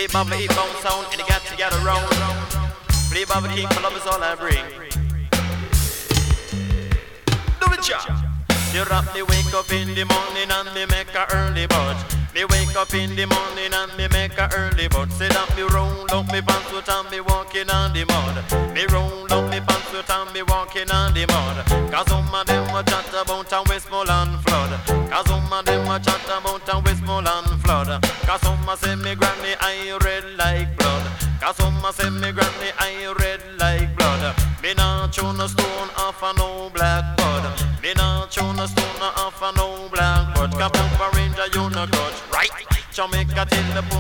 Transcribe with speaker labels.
Speaker 1: Bobby eat bone sound, and you got to get around. Play Bobby King, for love is all I bring. Do it, job. You rap me wake up in the morning and me make a early bird. Me wake up in the morning and me make a early bird. Say that me roll up me pants with and me walking on the mud. Me roll up me pants with and me walking on the mud. Cause some of them a chat about a Westmoreland flood. Cause some of them a chat about a Westmoreland flood. Cause some a say me granny eye red like blood. Cause some a say me granny eye red like blood. Me nah chew no stone off a no blackboard. Me nah chew no stone off a no blackboard. Captain Power Ranger, you no grudge, right? Jamaica till the